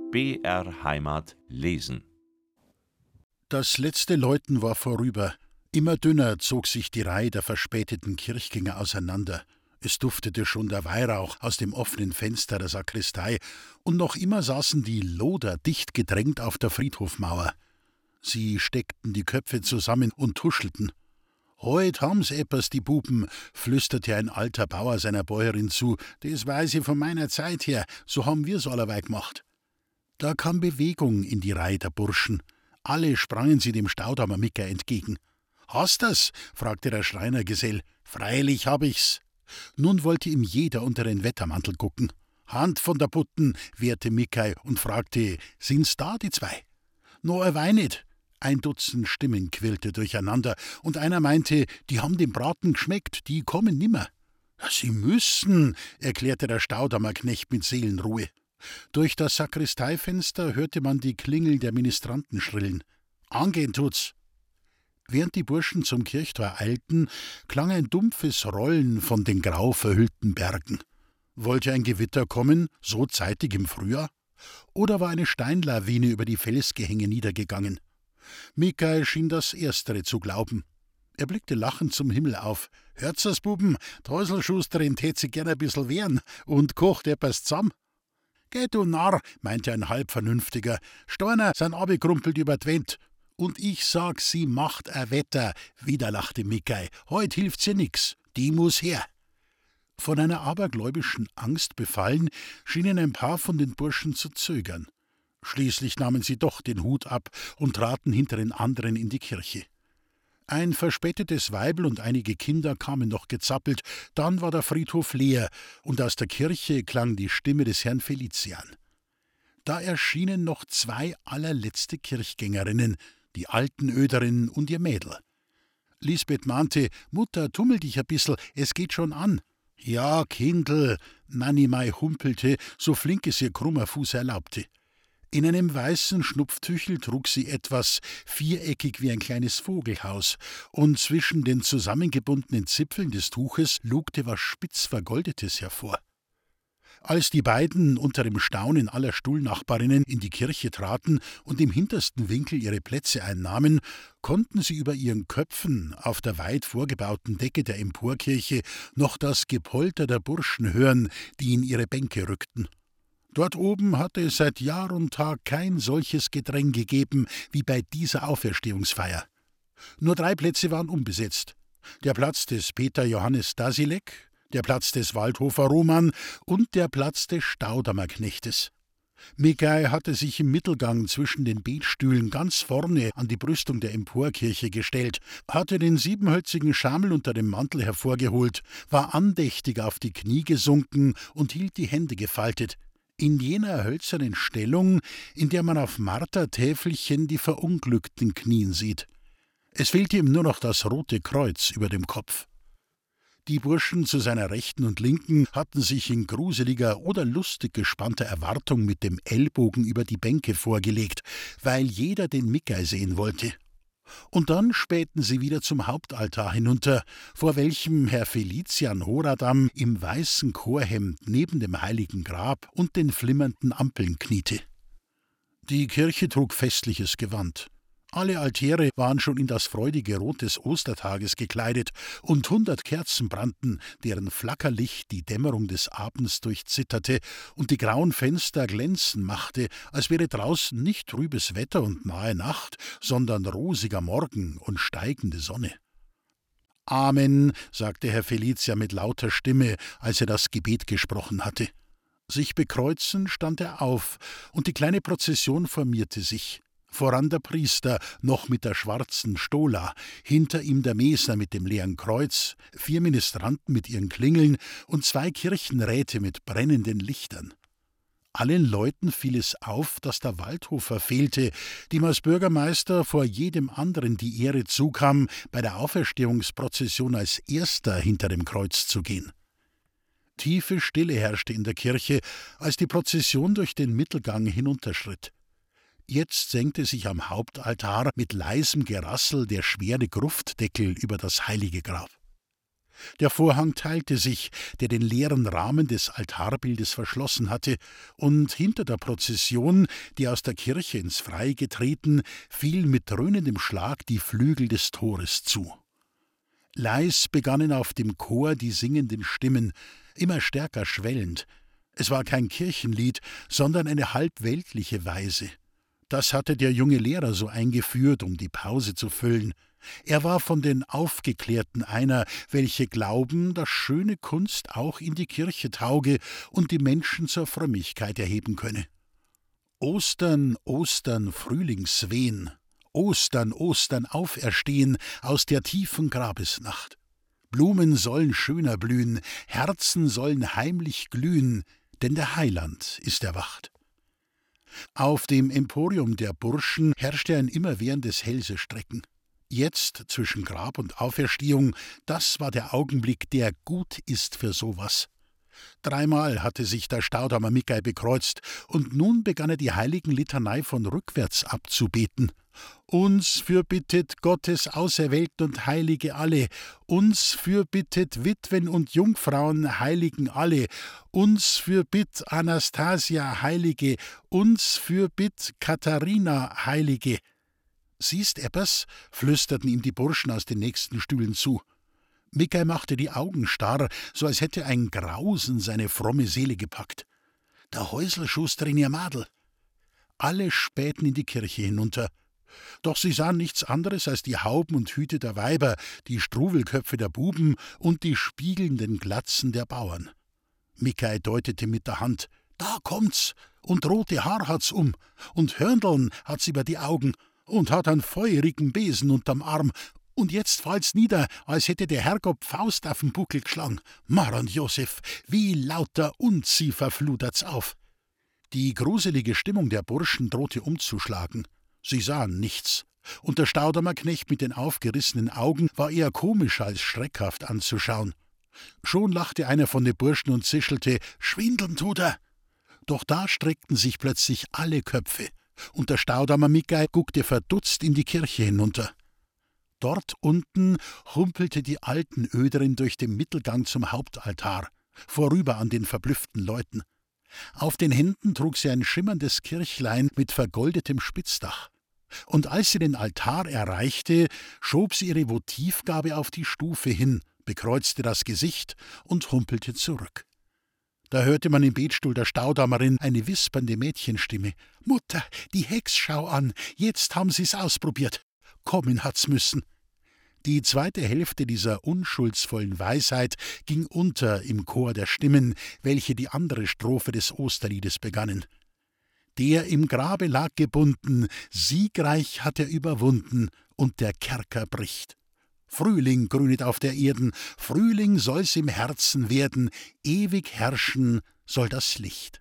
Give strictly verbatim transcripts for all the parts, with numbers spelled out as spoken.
B R Heimat lesen. Das letzte Läuten war vorüber. Immer dünner zog sich die Reihe der verspäteten Kirchgänger auseinander. Es duftete schon der Weihrauch aus dem offenen Fenster der Sakristei, und noch immer saßen die Loder dicht gedrängt auf der Friedhofmauer. Sie steckten die Köpfe zusammen und tuschelten. »Heut haben's eppers, die Buben«, flüsterte ein alter Bauer seiner Bäuerin zu. »Das weiß ich von meiner Zeit her, so haben wir's allerweil gemacht.« Da kam Bewegung in die Reihe der Burschen. Alle sprangen sie dem Staudamer Micker entgegen. »Hast das?« fragte der Schreinergesell. »Freilich hab ich's.« Nun wollte ihm jeder unter den Wettermantel gucken. »Hand von der Putten«, wehrte Mickey und fragte, »sind's da, die zwei?« »No, a Wein nicht.« Ein Dutzend Stimmen quirlte durcheinander, und einer meinte, die haben dem Braten geschmeckt, die kommen nimmer. »Sie müssen«, erklärte der Staudamer Knecht mit Seelenruhe. Durch das Sakristeifenster hörte man die Klingel der Ministranten schrillen. »Angehen tut's!« Während die Burschen zum Kirchtor eilten, klang ein dumpfes Rollen von den grau verhüllten Bergen. Wollte ein Gewitter kommen, so zeitig im Frühjahr? Oder war eine Steinlawine über die Felsgehänge niedergegangen? Mickey schien das Erstere zu glauben. Er blickte lachend zum Himmel auf. »Hört's das, Buben, Teuselschusterin tät sich gern ein bissl wehren und kocht etwas zusammen.« »Geh, du Narr«, meinte ein Halbvernünftiger, »Steiner sind abgekrumpelt über d'Wend. Und ich sag, sie macht ein Wetter«, wieder lachte Mickey. »Heut hilft's ihr nix, die muss her.« Von einer abergläubischen Angst befallen, schienen ein paar von den Burschen zu zögern. Schließlich nahmen sie doch den Hut ab und traten hinter den anderen in die Kirche. Ein verspätetes Weibel und einige Kinder kamen noch gezappelt, dann war der Friedhof leer, und aus der Kirche klang die Stimme des Herrn Felician. Da erschienen noch zwei allerletzte Kirchgängerinnen, die alten Öderinnen und ihr Mädel. Lisbeth mahnte, »Mutter, tummel dich ein bissl, es geht schon an.« »Ja, Kindl«, Nanimei humpelte, so flink es ihr krummer Fuß erlaubte. In einem weißen Schnupftüchel trug sie etwas, viereckig wie ein kleines Vogelhaus, und zwischen den zusammengebundenen Zipfeln des Tuches lugte was spitz Vergoldetes hervor. Als die beiden unter dem Staunen aller Stuhlnachbarinnen in die Kirche traten und im hintersten Winkel ihre Plätze einnahmen, konnten sie über ihren Köpfen auf der weit vorgebauten Decke der Emporkirche noch das Gepolter der Burschen hören, die in ihre Bänke rückten. Dort oben hatte es seit Jahr und Tag kein solches Gedräng gegeben wie bei dieser Auferstehungsfeier. Nur drei Plätze waren unbesetzt: der Platz des Peter Johannes Dasilek, der Platz des Waldhofer Roman und der Platz des Staudamer Knechtes. Mickey hatte sich im Mittelgang zwischen den Betstühlen ganz vorne an die Brüstung der Emporkirche gestellt, hatte den siebenhölzigen Schamel unter dem Mantel hervorgeholt, war andächtig auf die Knie gesunken und hielt die Hände gefaltet, in jener hölzernen Stellung, in der man auf Martertäfelchen die Verunglückten knien sieht. Es fehlte ihm nur noch das rote Kreuz über dem Kopf. Die Burschen zu seiner Rechten und Linken hatten sich in gruseliger oder lustig gespannter Erwartung mit dem Ellbogen über die Bänke vorgelegt, weil jeder den Mickey sehen wollte. Und dann spähten sie wieder zum Hauptaltar hinunter, vor welchem Herr Felician Horadam im weißen Chorhemd neben dem heiligen Grab und den flimmernden Ampeln kniete. Die Kirche trug festliches Gewand. Alle Altäre waren schon in das freudige Rot des Ostertages gekleidet, und hundert Kerzen brannten, deren Flackerlicht die Dämmerung des Abends durchzitterte und die grauen Fenster glänzen machte, als wäre draußen nicht trübes Wetter und nahe Nacht, sondern rosiger Morgen und steigende Sonne. »Amen«, sagte Herr Felician mit lauter Stimme, als er das Gebet gesprochen hatte. Sich bekreuzend stand er auf, und die kleine Prozession formierte sich. Voran der Priester, noch mit der schwarzen Stola, hinter ihm der Mesner mit dem leeren Kreuz, vier Ministranten mit ihren Klingeln und zwei Kirchenräte mit brennenden Lichtern. Allen Leuten fiel es auf, dass der Waldhofer fehlte, dem als Bürgermeister vor jedem anderen die Ehre zukam, bei der Auferstehungsprozession als Erster hinter dem Kreuz zu gehen. Tiefe Stille herrschte in der Kirche, als die Prozession durch den Mittelgang hinunterschritt. Jetzt senkte sich am Hauptaltar mit leisem Gerassel der schwere Gruftdeckel über das heilige Grab. Der Vorhang teilte sich, der den leeren Rahmen des Altarbildes verschlossen hatte, und hinter der Prozession, die aus der Kirche ins Freie getreten, fiel mit dröhnendem Schlag die Flügel des Tores zu. Leis begannen auf dem Chor die singenden Stimmen, immer stärker schwellend. Es war kein Kirchenlied, sondern eine halbweltliche Weise. Das hatte der junge Lehrer so eingeführt, um die Pause zu füllen. Er war von den Aufgeklärten einer, welche glauben, dass schöne Kunst auch in die Kirche tauge und die Menschen zur Frömmigkeit erheben könne. Ostern, Ostern, Frühlingswehen, Ostern, Ostern, auferstehen aus der tiefen Grabesnacht. Blumen sollen schöner blühen, Herzen sollen heimlich glühen, denn der Heiland ist erwacht. Auf dem Emporium der Burschen herrschte ein immerwährendes Hälsestrecken. Jetzt, zwischen Grab und Auferstehung, das war der Augenblick, der gut ist für sowas. Dreimal hatte sich der Staudamer Mikai bekreuzt, und nun begann er die Heiligenlitanei von rückwärts abzubeten. Uns fürbittet Gottes Auserwählten und Heilige alle, uns fürbittet Witwen und Jungfrauen, Heiligen alle, uns fürbitt Anastasia, Heilige, uns fürbitt Katharina, Heilige. »Siehst, Eppers«, flüsterten ihm die Burschen aus den nächsten Stühlen zu. Mikai machte die Augen starr, so als hätte ein Grausen seine fromme Seele gepackt. »Der Häuselschuster in ihr Madel!« Alle spähten in die Kirche hinunter. Doch sie sahen nichts anderes als die Hauben und Hüte der Weiber, die Struwelköpfe der Buben und die spiegelnden Glatzen der Bauern. Mikai deutete mit der Hand. »Da kommt's! Und rote Haar hat's um, und Hörndeln hat's über die Augen, und hat einen feurigen Besen unterm Arm, und jetzt fallt's nieder, als hätte der Herrgott Faust auf den Buckel geschlagen. Marant Josef, wie lauter Unziefer flutert's auf!« Die gruselige Stimmung der Burschen drohte umzuschlagen. Sie sahen nichts, und der Staudamer Knecht mit den aufgerissenen Augen war eher komisch als schreckhaft anzuschauen. Schon lachte einer von den Burschen und zischelte, »Schwindeln tut er!« Doch da streckten sich plötzlich alle Köpfe, und der Staudamer Mikai guckte verdutzt in die Kirche hinunter. Dort unten humpelte die Altenöderin durch den Mittelgang zum Hauptaltar, vorüber an den verblüfften Leuten. Auf den Händen trug sie ein schimmerndes Kirchlein mit vergoldetem Spitzdach. Und als sie den Altar erreichte, schob sie ihre Votivgabe auf die Stufe hin, bekreuzte das Gesicht und humpelte zurück. Da hörte man im Betstuhl der Staudamerin eine wispernde Mädchenstimme. »Mutter, die Hex, schau an, jetzt haben sie's ausprobiert. Kommen hat's müssen.« Die zweite Hälfte dieser unschuldsvollen Weisheit ging unter im Chor der Stimmen, welche die andere Strophe des Osterliedes begannen. Der im Grabe lag gebunden, siegreich hat er überwunden, und der Kerker bricht. Frühling grünet auf der Erden, Frühling soll's im Herzen werden, ewig herrschen soll das Licht.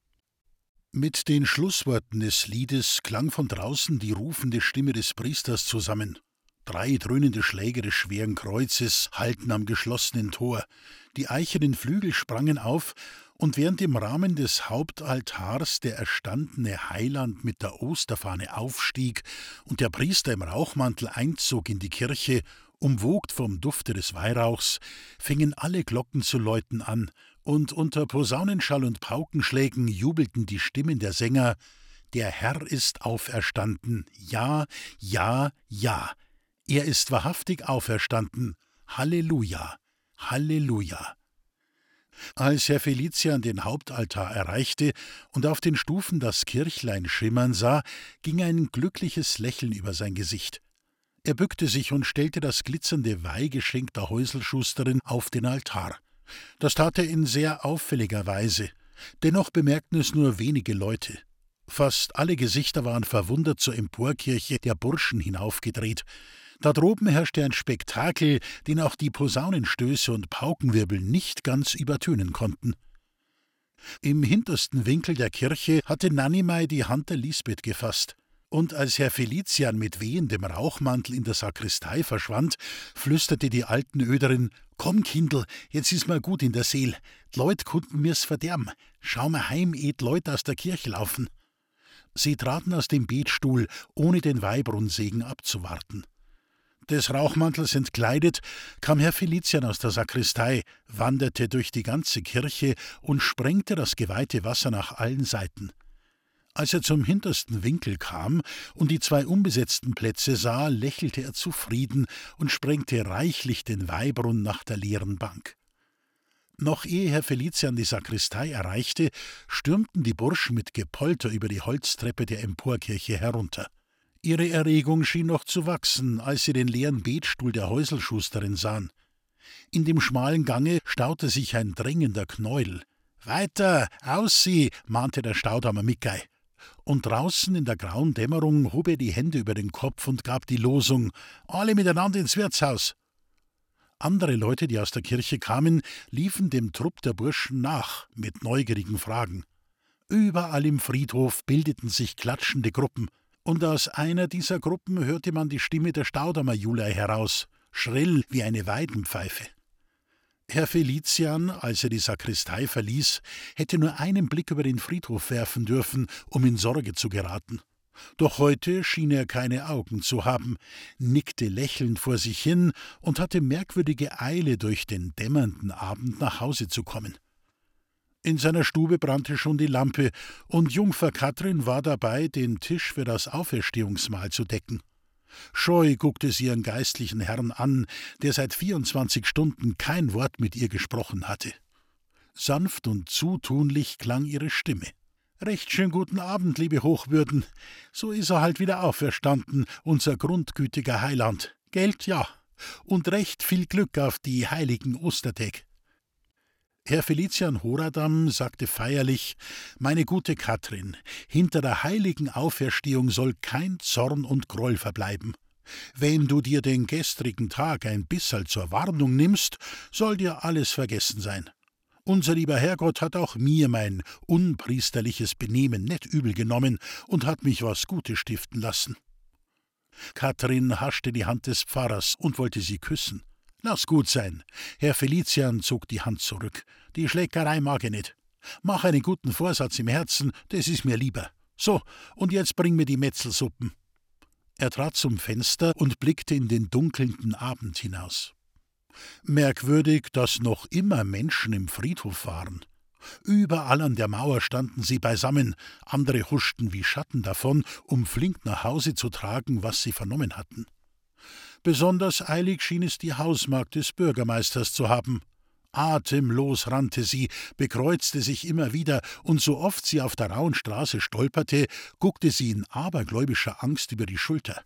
Mit den Schlussworten des Liedes klang von draußen die rufende Stimme des Priesters zusammen. Drei dröhnende Schläge des schweren Kreuzes hallten am geschlossenen Tor. Die eichernen Flügel sprangen auf, und während im Rahmen des Hauptaltars der erstandene Heiland mit der Osterfahne aufstieg und der Priester im Rauchmantel einzog in die Kirche, umwogt vom Dufte des Weihrauchs, fingen alle Glocken zu läuten an, und unter Posaunenschall und Paukenschlägen jubelten die Stimmen der Sänger: »Der Herr ist auferstanden, ja, ja, ja, er ist wahrhaftig auferstanden, Halleluja, Halleluja.« Als Herr Felician den Hauptaltar erreichte und auf den Stufen das Kirchlein schimmern sah, ging ein glückliches Lächeln über sein Gesicht. Er bückte sich und stellte das glitzernde Weihgeschenk der Häuselschusterin auf den Altar. Das tat er in sehr auffälliger Weise. Dennoch bemerkten es nur wenige Leute. Fast alle Gesichter waren verwundert zur Emporkirche der Burschen hinaufgedreht. Da droben herrschte ein Spektakel, den auch die Posaunenstöße und Paukenwirbel nicht ganz übertönen konnten. Im hintersten Winkel der Kirche hatte Nanimei die Hand der Lisbeth gefasst. Und als Herr Felician mit wehendem Rauchmantel in der Sakristei verschwand, flüsterte die Altenöderin: »Komm, Kindl, jetzt ist mir gut in der Seel. D'Leut kunnten mir's verderben. Schau mir heim, eh d'Leut aus der Kirche laufen.« Sie traten aus dem Betstuhl, ohne den Weihbrunnensegen abzuwarten. Des Rauchmantels entkleidet, kam Herr Felician aus der Sakristei, wanderte durch die ganze Kirche und sprengte das geweihte Wasser nach allen Seiten. Als er zum hintersten Winkel kam und die zwei unbesetzten Plätze sah, lächelte er zufrieden und sprengte reichlich den Weihbrunnen nach der leeren Bank. Noch ehe Herr Felician die Sakristei erreichte, stürmten die Burschen mit Gepolter über die Holztreppe der Emporkirche herunter. Ihre Erregung schien noch zu wachsen, als sie den leeren Betstuhl der Häuselschusterin sahen. In dem schmalen Gange staute sich ein drängender Knäuel. »Weiter, aus sie«, mahnte der Staudamer Mickey. Und draußen in der grauen Dämmerung hob er die Hände über den Kopf und gab die Losung: »Alle miteinander ins Wirtshaus!« Andere Leute, die aus der Kirche kamen, liefen dem Trupp der Burschen nach, mit neugierigen Fragen. Überall im Friedhof bildeten sich klatschende Gruppen, und aus einer dieser Gruppen hörte man die Stimme der Staudamer Julei heraus, schrill wie eine Weidenpfeife. Herr Felician, als er die Sakristei verließ, hätte nur einen Blick über den Friedhof werfen dürfen, um in Sorge zu geraten. Doch heute schien er keine Augen zu haben, nickte lächelnd vor sich hin und hatte merkwürdige Eile, durch den dämmernden Abend nach Hause zu kommen. In seiner Stube brannte schon die Lampe, und Jungfer Katrin war dabei, den Tisch für das Auferstehungsmahl zu decken. Scheu guckte sie ihren geistlichen Herrn an, der seit vierundzwanzig Stunden kein Wort mit ihr gesprochen hatte. Sanft und zutunlich klang ihre Stimme. »Recht schön guten Abend, liebe Hochwürden. So ist er halt wieder auferstanden, unser grundgütiger Heiland. Gelt, ja. Und recht viel Glück auf die heiligen Ostertag.« Herr Felician Horadam sagte feierlich: »Meine gute Katrin, hinter der heiligen Auferstehung soll kein Zorn und Groll verbleiben. Wenn du dir den gestrigen Tag ein bisserl zur Warnung nimmst, soll dir alles vergessen sein. Unser lieber Herrgott hat auch mir mein unpriesterliches Benehmen nicht übel genommen und hat mich was Gutes stiften lassen.« Katrin haschte die Hand des Pfarrers und wollte sie küssen. »Lass gut sein.« Herr Felician zog die Hand zurück. »Die Schleckerei mag ich nicht. Mach einen guten Vorsatz im Herzen, das ist mir lieber. So, und jetzt bring mir die Metzelsuppen.« Er trat zum Fenster und blickte in den dunkelnden Abend hinaus. Merkwürdig, dass noch immer Menschen im Friedhof waren. Überall an der Mauer standen sie beisammen, andere huschten wie Schatten davon, um flink nach Hause zu tragen, was sie vernommen hatten. Besonders eilig schien es die Hausmagd des Bürgermeisters zu haben. Atemlos rannte sie, bekreuzte sich immer wieder, und so oft sie auf der rauen Straße stolperte, guckte sie in abergläubischer Angst über die Schulter.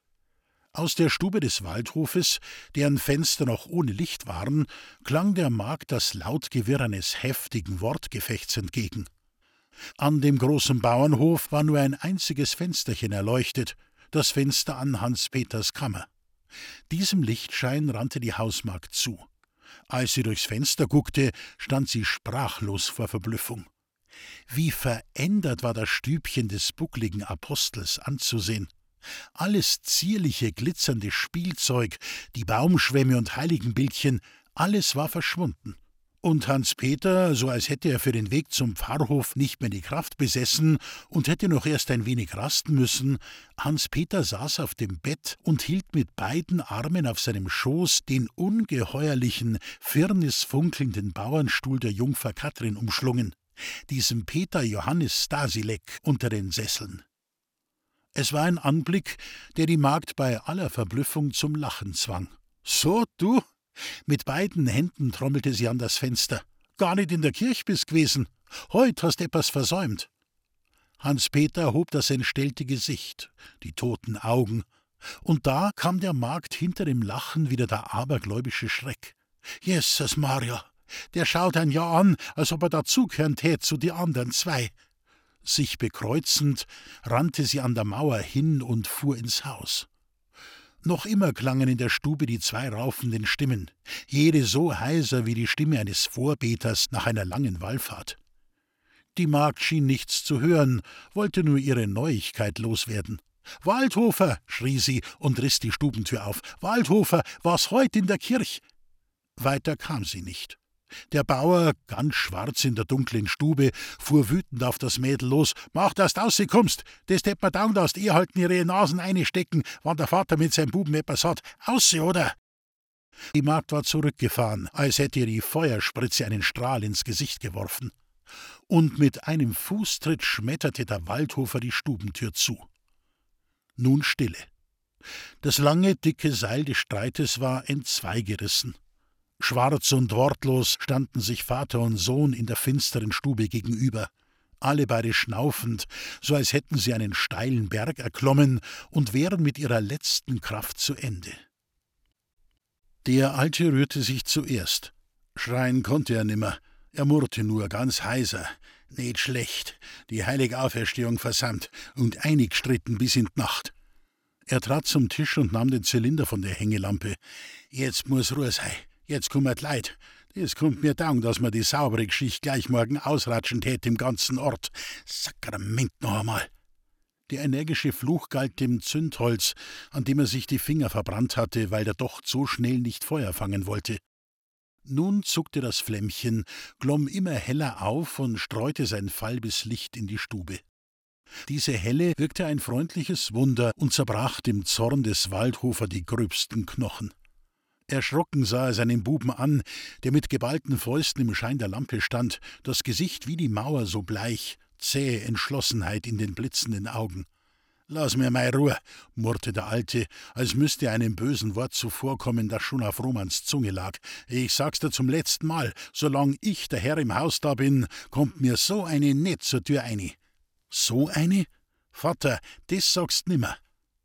Aus der Stube des Waldhofes, deren Fenster noch ohne Licht waren, klang der Magd das Lautgewirr eines heftigen Wortgefechts entgegen. An dem großen Bauernhof war nur ein einziges Fensterchen erleuchtet, das Fenster an Hans-Peters Kammer. Diesem Lichtschein rannte die Hausmagd zu. Als sie durchs Fenster guckte, stand sie sprachlos vor Verblüffung. Wie verändert war das Stübchen des buckligen Apostels anzusehen. Alles zierliche, glitzernde Spielzeug, die Baumschwämme und Heiligenbildchen, alles war verschwunden. Und Hans-Peter, so als hätte er für den Weg zum Pfarrhof nicht mehr die Kraft besessen und hätte noch erst ein wenig rasten müssen, Hans-Peter saß auf dem Bett und hielt mit beiden Armen auf seinem Schoß den ungeheuerlichen, firnisfunkelnden Bauernstuhl der Jungfer Katrin umschlungen, diesem Peter Johannes Stasilek unter den Sesseln. Es war ein Anblick, der die Magd bei aller Verblüffung zum Lachen zwang. »So, du?« Mit beiden Händen trommelte sie an das Fenster. »Gar nicht in der Kirch bist gewesen. Heut hast etwas versäumt.« Hans-Peter hob das entstellte Gesicht, die toten Augen, und da kam der Magd hinter dem Lachen wieder der abergläubische Schreck. »Jesus Maria, der schaut ein ja an, als ob er dazugehören tät zu die anderen zwei.« Sich bekreuzend, rannte sie an der Mauer hin und fuhr ins Haus. Noch immer klangen in der Stube die zwei raufenden Stimmen, jede so heiser wie die Stimme eines Vorbeters nach einer langen Wallfahrt. Die Magd schien nichts zu hören, wollte nur ihre Neuigkeit loswerden. »Waldhofer«, schrie sie und riss die Stubentür auf. »Waldhofer, war's heut in der Kirch?« Weiter kam sie nicht. Der Bauer, ganz schwarz in der dunklen Stube, fuhr wütend auf das Mädel los. »Mach, dass du rauskommst! Das tät mir taugen, dass ihr halten ihre Nasen einstecken, wann der Vater mit seinem Buben etwas hat. Ausse, oder?« Die Magd war zurückgefahren, als hätte ihr die Feuerspritze einen Strahl ins Gesicht geworfen. Und mit einem Fußtritt schmetterte der Waldhofer die Stubentür zu. Nun Stille. Das lange, dicke Seil des Streites war entzweigerissen. Schwarz und wortlos standen sich Vater und Sohn in der finsteren Stube gegenüber, alle beide schnaufend, so als hätten sie einen steilen Berg erklommen und wären mit ihrer letzten Kraft zu Ende. Der Alte rührte sich zuerst. Schreien konnte er nimmer, er murrte nur ganz heiser. »Nicht schlecht, die heilige Auferstehung versammt und eingestritten bis in die Nacht.« Er trat zum Tisch und nahm den Zylinder von der Hängelampe. »Jetzt muß Ruhe sein. Jetzt kummert Leid. Das kommt mir taugen, dass man die saubere Geschichte gleich morgen ausratschen tät im ganzen Ort. Sakrament noch einmal!« Der energische Fluch galt dem Zündholz, an dem er sich die Finger verbrannt hatte, weil der Docht so schnell nicht Feuer fangen wollte. Nun zuckte das Flämmchen, glomm immer heller auf und streute sein falbes Licht in die Stube. Diese Helle wirkte ein freundliches Wunder und zerbrach dem Zorn des Waldhofer die gröbsten Knochen. Erschrocken sah er seinen Buben an, der mit geballten Fäusten im Schein der Lampe stand, das Gesicht wie die Mauer so bleich, zähe Entschlossenheit in den blitzenden Augen. »Lass mir mei Ruhe«, murrte der Alte, als müsste er einem bösen Wort zuvorkommen, das schon auf Romans Zunge lag. »Ich sag's dir zum letzten Mal, solang ich der Herr im Haus da bin, kommt mir so eine nicht zur Tür eine.« »So eine? Vater, das sagst nimmer.«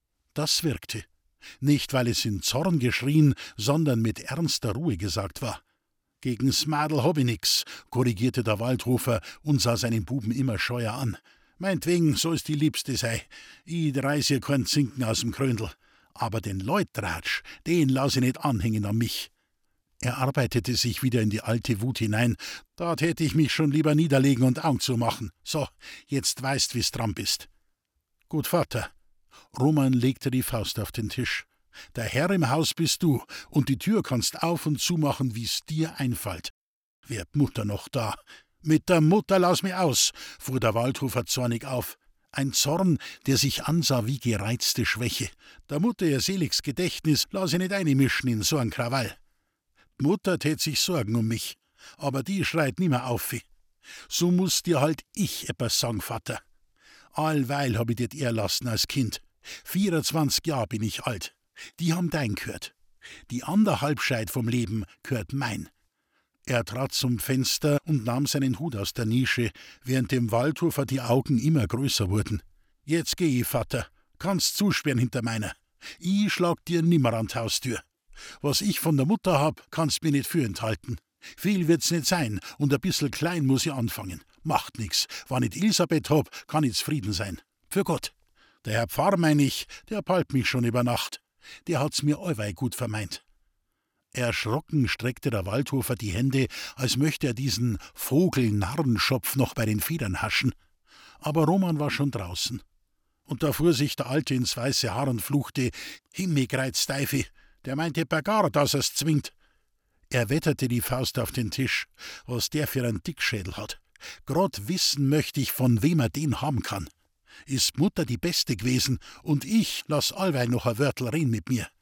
Das wirkte. Nicht, weil es in Zorn geschrien, sondern mit ernster Ruhe gesagt war. »Gegen's Madel hab ich nix«, korrigierte der Waldhofer und sah seinen Buben immer scheuer an. »Meinetwegen soll's die Liebste sei. Ich reiß ihr keinen Zinken aus dem Kröndl. Aber den Leutratsch, den lass ich nicht anhängen an mich.« Er arbeitete sich wieder in die alte Wut hinein. »Da tät ich mich schon lieber niederlegen und Augen zumachen. So, jetzt weißt, wie's dran bist.« »Gut, Vater.« Roman legte die Faust auf den Tisch. »Der Herr im Haus bist du, und die Tür kannst auf und zumachen, wie's dir einfällt. Wär Mutter noch da?« »Mit der Mutter lass mich aus«, fuhr der Waldhofer zornig auf. Ein Zorn, der sich ansah wie gereizte Schwäche. »Der Mutter ihr seliges Gedächtnis lass ich nicht einmischen in so ein Krawall. Die Mutter tät sich sorgen um mich, aber die schreit nimmer auf. So muß dir halt ich etwas sagen, Vater. Allweil hab ich dir erlassen als Kind. vierundzwanzig Jahr bin ich alt. Die haben dein gehört. Die ander Halbscheid vom Leben gehört mein.« Er trat zum Fenster und nahm seinen Hut aus der Nische, während dem Waldhofer die Augen immer größer wurden. »Jetzt geh ich, Vater. Kannst zusperren hinter meiner. Ich schlag dir nimmer an die Haustür. Was ich von der Mutter hab, kannst mir nicht fürenthalten. Viel wird's nicht sein, und ein bissel klein muss ich anfangen. Macht nix. Wann ich Elisabeth hab, kann ich zufrieden sein. Für Gott. Der Herr Pfarr, mein ich, der palpt mich schon über Nacht. Der hat's mir allweil gut vermeint.« Erschrocken streckte der Waldhofer die Hände, als möchte er diesen Vogel-Narrenschopf noch bei den Federn haschen. Aber Roman war schon draußen. Und da fuhr sich der Alte ins weiße Haar und fluchte: »Himmigreiz Steifi, der meinte per gar, dass er's zwingt.« Er wetterte die Faust auf den Tisch, was der für einen Dickschädel hat. Grad wissen möchte ich, von wem er den haben kann. Ist Mutter die Beste gewesen, und ich lass allweil noch ein Wörtel reden mit mir.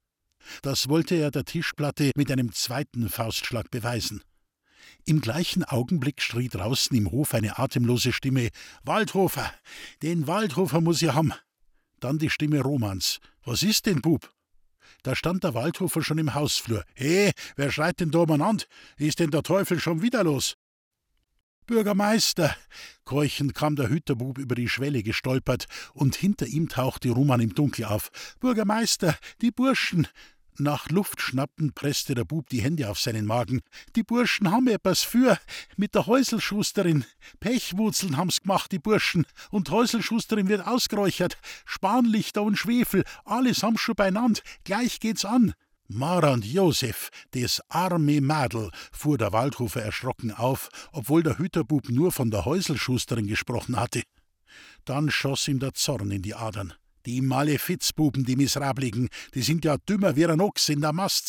Das wollte er der Tischplatte mit einem zweiten Faustschlag beweisen. Im gleichen Augenblick schrie draußen im Hof eine atemlose Stimme: »Waldhofer, den Waldhofer muss ich haben.« Dann die Stimme Romans: »Was ist denn, Bub?« Da stand der Waldhofer schon im Hausflur. »He, wer schreit denn da umeinander? Ist denn der Teufel schon wieder los?« »Bürgermeister«, keuchend kam der Hüterbub über die Schwelle gestolpert, und hinter ihm tauchte Roman im Dunkel auf. »Bürgermeister, die Burschen!« Nach Luft schnappend presste der Bub die Hände auf seinen Magen. »Die Burschen haben etwas für, mit der Häuselschusterin. Pechwurzeln haben's gemacht, die Burschen, und Häuselschusterin wird ausgeräuchert. Spanlichter und Schwefel, alles haben's schon beinand, gleich geht's an.« »Mara und Josef, des arme Madel«, fuhr der Waldhofer erschrocken auf, obwohl der Hüterbub nur von der Häuselschusterin gesprochen hatte. Dann schoss ihm der Zorn in die Adern. »Die Malefizbuben, die Miserabligen, die sind ja dümmer wie ein Ochs in der Mastzeit.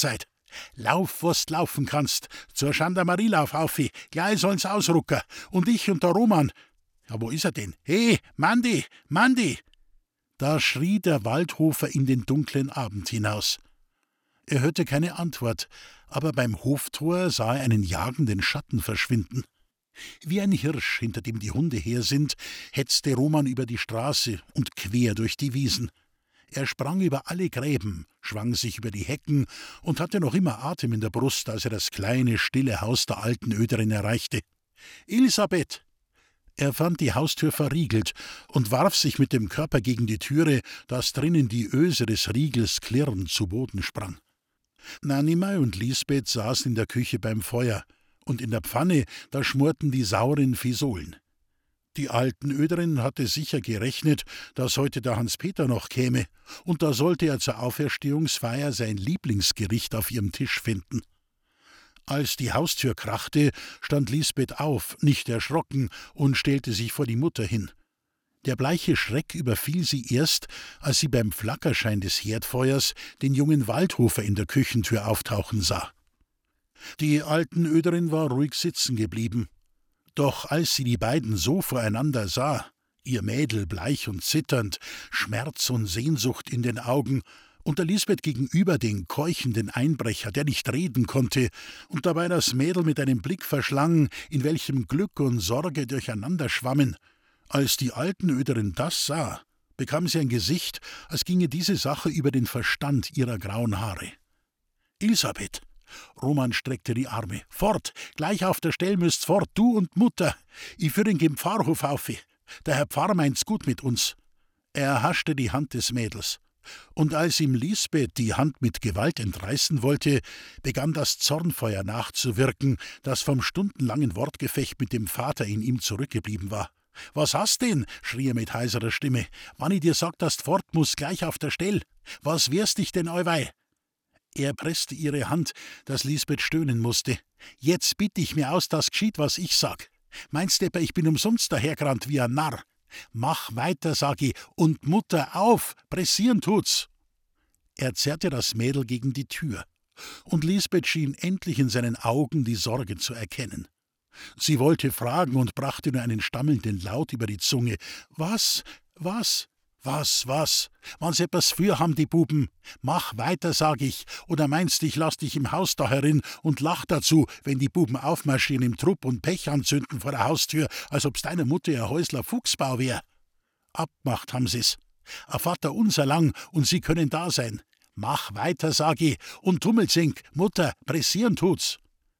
Lauf, was du laufen kannst. Zur Gendarmerielauf aufi. Gleich sollen's ausrucken. Und ich und der Roman. Ja, wo ist er denn? He, Mandi, Mandi! Da schrie der Waldhofer in den dunklen Abend hinaus. Er hörte keine Antwort, aber beim Hoftor sah er einen jagenden Schatten verschwinden. Wie ein Hirsch, hinter dem die Hunde her sind, hetzte Roman über die Straße und quer durch die Wiesen. Er sprang über alle Gräben, schwang sich über die Hecken und hatte noch immer Atem in der Brust, als er das kleine, stille Haus der alten Öderin erreichte. »Elisabeth!« Er fand die Haustür verriegelt und warf sich mit dem Körper gegen die Türe, dass drinnen die Öse des Riegels klirrend zu Boden sprang. Nanimei und Lisbeth saßen in der Küche beim Feuer, und in der Pfanne, da schmorten die sauren Fisolen. Die alten Öderin hatte sicher gerechnet, dass heute der Hans-Peter noch käme, und da sollte er zur Auferstehungsfeier sein Lieblingsgericht auf ihrem Tisch finden. Als die Haustür krachte, stand Lisbeth auf, nicht erschrocken, und stellte sich vor die Mutter hin. Der bleiche Schreck überfiel sie erst, als sie beim Flackerschein des Herdfeuers den jungen Waldhofer in der Küchentür auftauchen sah. Die alten Öderin war ruhig sitzen geblieben. Doch als sie die beiden so voreinander sah, ihr Mädel bleich und zitternd, Schmerz und Sehnsucht in den Augen, und der Lisbeth gegenüber den keuchenden Einbrecher, der nicht reden konnte, und dabei das Mädel mit einem Blick verschlang, in welchem Glück und Sorge durcheinander schwammen, als die alten Öderin das sah, bekam sie ein Gesicht, als ginge diese Sache über den Verstand ihrer grauen Haare. »Elisabeth!« Roman streckte die Arme. »Fort! Gleich auf der Stell müsst's fort, du und Mutter! Ich führ ihn gen Pfarrhof aufi. Der Herr Pfarrer meint's gut mit uns.« Er erhaschte die Hand des Mädels. Und als ihm Lisbeth die Hand mit Gewalt entreißen wollte, begann das Zornfeuer nachzuwirken, das vom stundenlangen Wortgefecht mit dem Vater in ihm zurückgeblieben war. »Was hast denn?« schrie er mit heiserer Stimme. »Wann ich dir sag, dass du fort musst, gleich auf der Stell. Was wehrst dich denn allweil?« Er presste ihre Hand, dass Lisbeth stöhnen musste. »Jetzt bitt ich mir aus, dass geschieht, was ich sag. Meinst du, ich bin umsonst dahergerannt wie ein Narr? Mach weiter, sag ich, und Mutter auf, pressieren tut's!« Er zerrte das Mädel gegen die Tür, und Lisbeth schien endlich in seinen Augen die Sorge zu erkennen. Sie wollte fragen und brachte nur einen stammelnden Laut über die Zunge. »Was? Was? Was, was? Wann's etwas für haben, die Buben? Mach weiter, sag ich, oder meinst, ich lass dich im Haus da herin und lach dazu, wenn die Buben aufmarschieren im Trupp und Pech anzünden vor der Haustür, als ob's deiner Mutter ihr Häusler Fuchsbau wär. Abgemacht haben sie's. A Vater unser lang, und sie können da sein. Mach weiter, sag ich, und Tummelsink, Mutter, pressieren tut's.«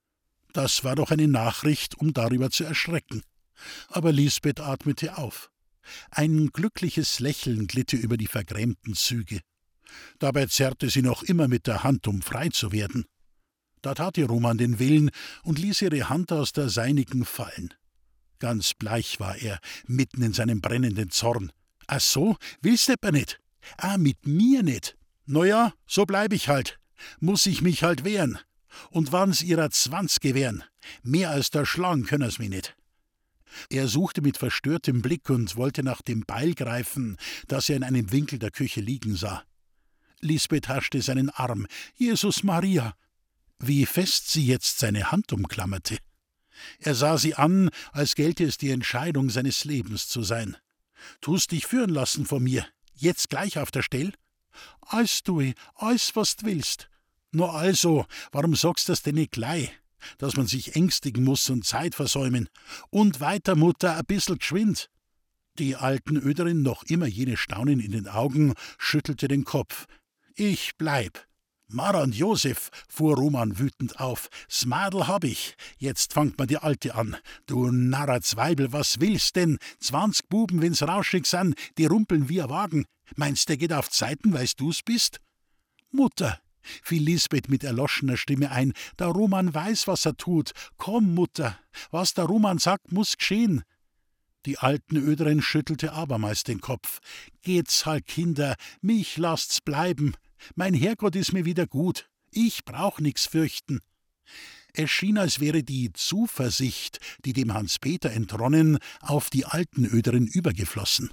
Das war doch eine Nachricht, um darüber zu erschrecken. Aber Lisbeth atmete auf. Ein glückliches Lächeln glitte über die vergrämten Züge. Dabei zerrte sie noch immer mit der Hand, um frei zu werden. Da tat ihr Roman den Willen und ließ ihre Hand aus der seinigen fallen. Ganz bleich war er, mitten in seinem brennenden Zorn. »Ach so, willst etwa nicht? Ah, mit mir nicht? Na ja, so bleib ich halt. Muss ich mich halt wehren. Und wann's ihrer zwanzig gewähren, mehr als da schlagen können's mich nicht.« Er suchte mit verstörtem Blick und wollte nach dem Beil greifen, das er in einem Winkel der Küche liegen sah. Lisbeth haschte seinen Arm. »Jesus Maria!« Wie fest sie jetzt seine Hand umklammerte. Er sah sie an, als gelte es die Entscheidung seines Lebens zu sein. »Tust dich führen lassen von mir, jetzt gleich auf der Stell?« »Alles tu ich, alles, was du willst.« »Na also, warum sagst du das denn nicht gleich? Dass man sich ängstigen muss und Zeit versäumen. Und weiter, Mutter, ein bissl geschwind.« Die alten Öderin, noch immer jene Staunen in den Augen, schüttelte den Kopf. »Ich bleib.« »Mara und Josef«, fuhr Roman wütend auf, »s Madel hab ich. Jetzt fangt man die Alte an. Du Narrazweibel, was willst denn? Zwanzig Buben, wenn's rauschig san, die rumpeln wie ein Wagen. Meinst, der geht auf Zeiten, weil's du's bist?« »Mutter«, fiel Lisbeth mit erloschener Stimme ein, »der Roman weiß, was er tut. Komm, Mutter, was der Roman sagt, muß geschehen.« Die alten Öderin schüttelte abermals den Kopf. »Geht's halt, Kinder, mich lasst's bleiben. Mein Herrgott ist mir wieder gut. Ich brauch nix fürchten.« Es schien, als wäre die Zuversicht, die dem Hans-Peter entronnen, auf die alten Öderin übergeflossen.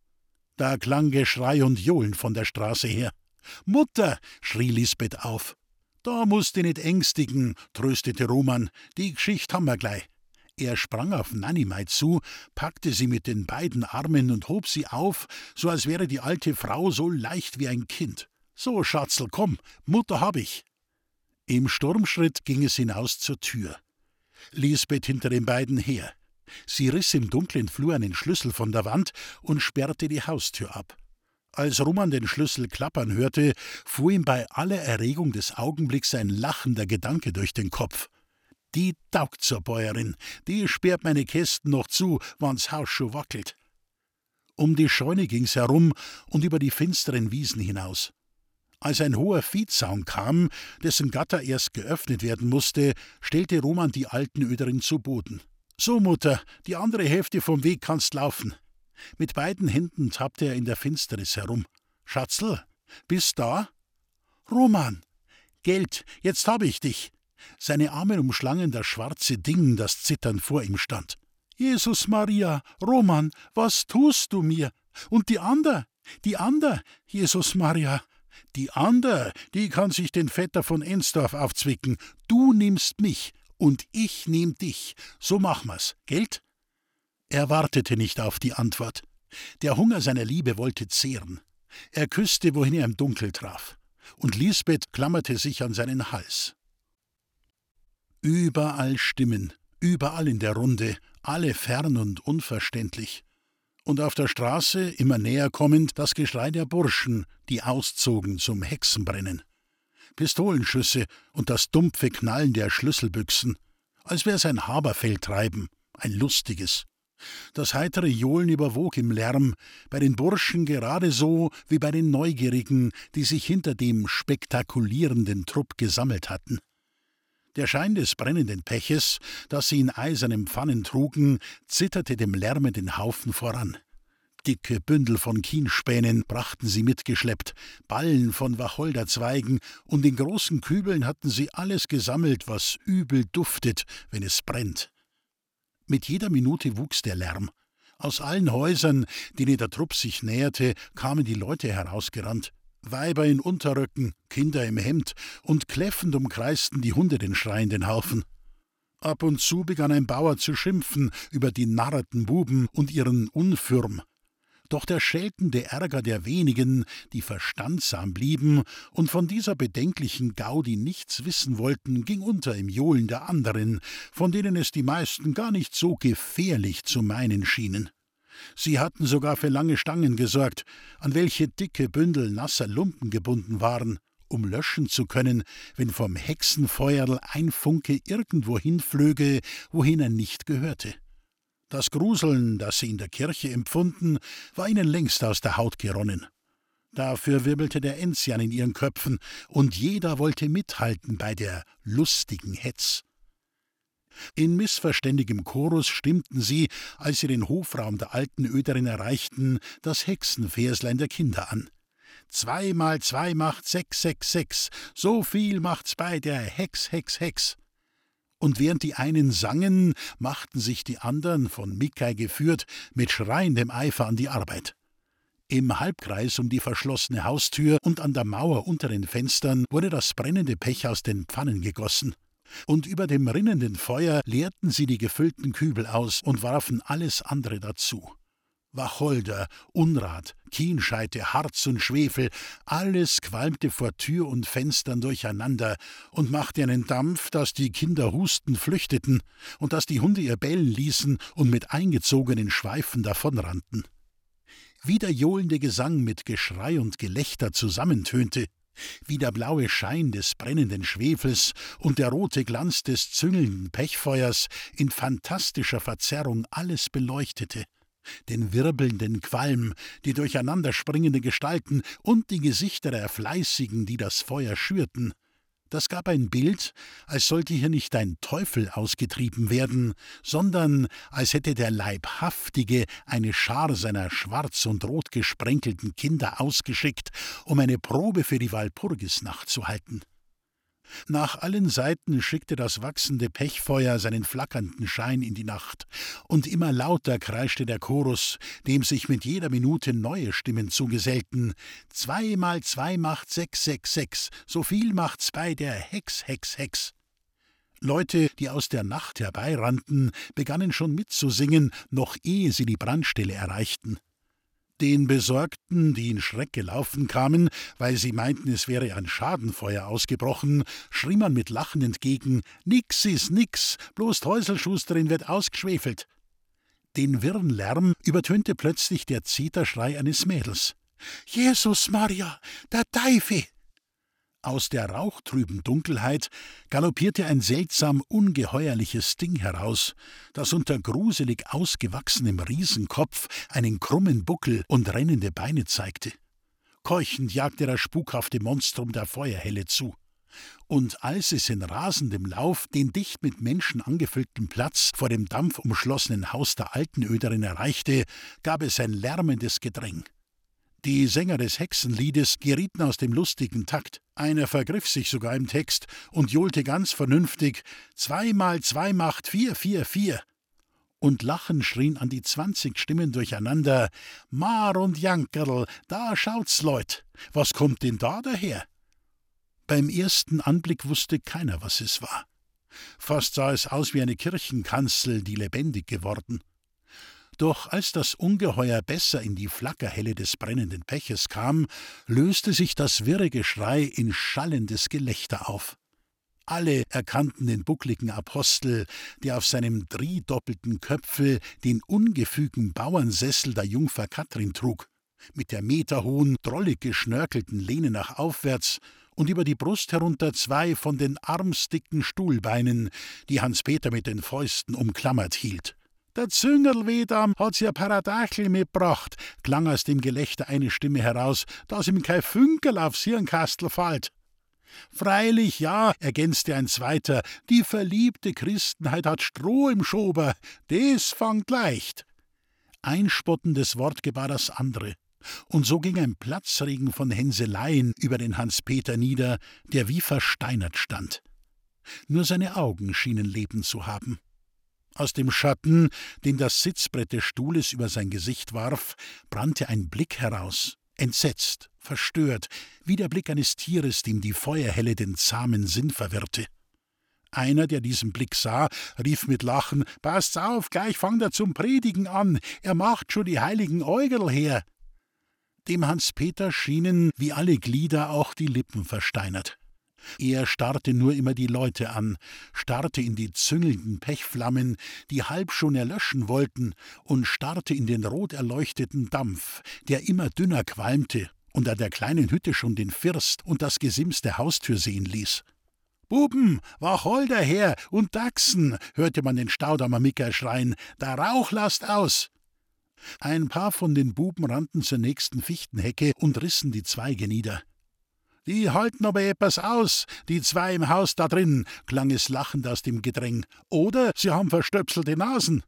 Da klang Geschrei und Johlen von der Straße her. »Mutter«, schrie Lisbeth auf. »Da musst du nicht ängstigen«, tröstete Roman, »die Geschichte haben wir gleich.« Er sprang auf Nanimei zu, packte sie mit den beiden Armen und hob sie auf, so als wäre die alte Frau so leicht wie ein Kind. »So, Schatzl, komm, Mutter hab ich.« Im Sturmschritt ging es hinaus zur Tür. Lisbeth hinter den beiden her. Sie riss im dunklen Flur einen Schlüssel von der Wand und sperrte die Haustür ab. Als Roman den Schlüssel klappern hörte, fuhr ihm bei aller Erregung des Augenblicks ein lachender Gedanke durch den Kopf. »Die taugt zur Bäuerin, die sperrt meine Kästen noch zu, wann's Haus schon wackelt.« Um die Scheune ging's herum und über die finsteren Wiesen hinaus. Als ein hoher Viehzaun kam, dessen Gatter erst geöffnet werden musste, stellte Roman die Altenöderin zu Boden. »So, Mutter, die andere Hälfte vom Weg kannst laufen.« Mit beiden Händen tappte er in der Finsternis herum. »Schatzl, bist da?« »Roman!« »Geld, jetzt hab ich dich!« Seine Arme umschlangen das schwarze Ding, das zitternd vor ihm stand. »Jesus Maria, Roman, was tust du mir? Und die ander, die ander, Jesus Maria, die ander, die kann sich den Vetter von Ensdorf aufzwicken. Du nimmst mich und ich nehm dich. So machen wir's, gelt?« Er wartete nicht auf die Antwort. Der Hunger seiner Liebe wollte zehren. Er küsste, wohin er im Dunkel traf. Und Lisbeth klammerte sich an seinen Hals. Überall Stimmen, überall in der Runde, alle fern und unverständlich. Und auf der Straße, immer näher kommend, das Geschrei der Burschen, die auszogen zum Hexenbrennen. Pistolenschüsse und das dumpfe Knallen der Schlüsselbüchsen, als wär's ein Haberfeldtreiben, ein lustiges. Das heitere Johlen überwog im Lärm, bei den Burschen gerade so wie bei den Neugierigen, die sich hinter dem spektakulierenden Trupp gesammelt hatten. Der Schein des brennenden Peches, das sie in eisernen Pfannen trugen, zitterte dem lärmenden Haufen voran. Dicke Bündel von Kienspänen brachten sie mitgeschleppt, Ballen von Wacholderzweigen, und in großen Kübeln hatten sie alles gesammelt, was übel duftet, wenn es brennt. Mit jeder Minute wuchs der Lärm. Aus allen Häusern, denen der Trupp sich näherte, kamen die Leute herausgerannt. Weiber in Unterröcken, Kinder im Hemd, und kläffend umkreisten die Hunde den schreienden Haufen. Ab und zu begann ein Bauer zu schimpfen über die narrten Buben und ihren Unfürm. Doch der scheltende Ärger der wenigen, die verstandsam blieben und von dieser bedenklichen Gaudi nichts wissen wollten, ging unter im Johlen der anderen, von denen es die meisten gar nicht so gefährlich zu meinen schienen. Sie hatten sogar für lange Stangen gesorgt, an welche dicke Bündel nasser Lumpen gebunden waren, um löschen zu können, wenn vom Hexenfeuerl ein Funke irgendwo hinflöge, wohin er nicht gehörte. Das Gruseln, das sie in der Kirche empfunden, war ihnen längst aus der Haut geronnen. Dafür wirbelte der Enzian in ihren Köpfen, und jeder wollte mithalten bei der lustigen Hetz. In missverständigem Chorus stimmten sie, als sie den Hofraum der alten Öderin erreichten, das Hexenverslein der Kinder an. »Zwei mal zwei macht sechs, sechs, sechs, so viel macht's bei der Hex, Hex, Hex.« Und während die einen sangen, machten sich die anderen, von Mikai geführt, mit schreiendem Eifer an die Arbeit. Im Halbkreis um die verschlossene Haustür und an der Mauer unter den Fenstern wurde das brennende Pech aus den Pfannen gegossen. Und über dem rinnenden Feuer leerten sie die gefüllten Kübel aus und warfen alles andere dazu. Wacholder, Unrat, Kienscheite, Harz und Schwefel, alles qualmte vor Tür und Fenstern durcheinander und machte einen Dampf, dass die Kinder hustend flüchteten und dass die Hunde ihr bellen ließen und mit eingezogenen Schweifen davonrannten. Wie der johlende Gesang mit Geschrei und Gelächter zusammentönte, wie der blaue Schein des brennenden Schwefels und der rote Glanz des züngelnden Pechfeuers in fantastischer Verzerrung alles beleuchtete, den wirbelnden Qualm, die durcheinanderspringenden Gestalten und die Gesichter der Fleißigen, die das Feuer schürten. Das gab ein Bild, als sollte hier nicht ein Teufel ausgetrieben werden, sondern als hätte der Leibhaftige eine Schar seiner schwarz und rot gesprenkelten Kinder ausgeschickt, um eine Probe für die Walpurgisnacht zu halten. Nach allen Seiten schickte das wachsende Pechfeuer seinen flackernden Schein in die Nacht, und immer lauter kreischte der Chorus, dem sich mit jeder Minute neue Stimmen zugesellten. Zwei mal zwei macht sechs, sechs, sechs, so viel macht's bei der Hex, Hex, Hex. Leute, die aus der Nacht herbeirannten, begannen schon mitzusingen, noch ehe sie die Brandstelle erreichten. Den Besorgten, die in Schreck gelaufen kamen, weil sie meinten, es wäre ein Schadenfeuer ausgebrochen, schrie man mit Lachen entgegen: »Nix ist nix, bloß Häuselschusterin wird ausgeschwefelt.« Den wirren Lärm übertönte plötzlich der Zeterschrei eines Mädels. »Jesus Maria, der Teufel!« Aus der rauchtrüben Dunkelheit galoppierte ein seltsam ungeheuerliches Ding heraus, das unter gruselig ausgewachsenem Riesenkopf einen krummen Buckel und rennende Beine zeigte. Keuchend jagte das spukhafte Monstrum der Feuerhelle zu. Und als es in rasendem Lauf den dicht mit Menschen angefüllten Platz vor dem dampfumschlossenen Haus der Altenöderin erreichte, gab es ein lärmendes Gedräng. Die Sänger des Hexenliedes gerieten aus dem lustigen Takt. Einer vergriff sich sogar im Text und johlte ganz vernünftig: »Zwei mal zwei macht vier, vier, vier.« Und lachend schrien an die zwanzig Stimmen durcheinander: »Mar und Jankerl, da schaut's, Leut, was kommt denn da daher?« Beim ersten Anblick wusste keiner, was es war. Fast sah es aus wie eine Kirchenkanzel, die lebendig geworden. Doch als das Ungeheuer besser in die Flackerhelle des brennenden Peches kam, löste sich das wirre Geschrei in schallendes Gelächter auf. Alle erkannten den buckligen Apostel, der auf seinem driedoppelten Köpfel den ungefügen Bauernsessel der Jungfer Katrin trug, mit der meterhohen, drollig geschnörkelten Lehne nach aufwärts und über die Brust herunter zwei von den armsdicken Stuhlbeinen, die Hans-Peter mit den Fäusten umklammert hielt. »Der Züngerl Wedam hat's ja Paradachel mitbracht«, klang aus dem Gelächter eine Stimme heraus, »dass ihm kein Fünkerl aufs Hirnkastel fällt.« »Freilich, ja«, ergänzte ein zweiter, »die verliebte Christenheit hat Stroh im Schober, des fangt leicht.« Ein spottendes Wort gebar das andere, und so ging ein Platzregen von Hänseleien über den Hans-Peter nieder, der wie versteinert stand. Nur seine Augen schienen Leben zu haben. Aus dem Schatten, den das Sitzbrett des Stuhles über sein Gesicht warf, brannte ein Blick heraus, entsetzt, verstört, wie der Blick eines Tieres, dem die Feuerhelle den zahmen Sinn verwirrte. Einer, der diesen Blick sah, rief mit Lachen: »Passt's auf, gleich fangt er zum Predigen an, er macht schon die heiligen Äugerl her.« Dem Hans-Peter schienen, wie alle Glieder, auch die Lippen versteinert. Er starrte nur immer die Leute an, starrte in die züngelnden Pechflammen, die halb schon erlöschen wollten, und starrte in den rot erleuchteten Dampf, der immer dünner qualmte und an der kleinen Hütte schon den First und das Gesims der Haustür sehen ließ. »Buben, Wacholder her und Dachsen«, hörte man den Staudamer Micker schreien, »der Rauch lasst aus!« Ein paar von den Buben rannten zur nächsten Fichtenhecke und rissen die Zweige nieder. »Die halten aber etwas aus, die zwei im Haus da drin«, klang es lachend aus dem Gedräng. »Oder sie haben verstöpselte Nasen.«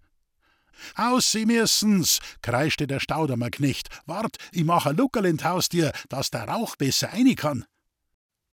»Aus sie müssen's«, kreischte der Staudamer Knecht. »Wart, ich mach ein Luckerl in Haustür, dass der Rauch besser rein kann.«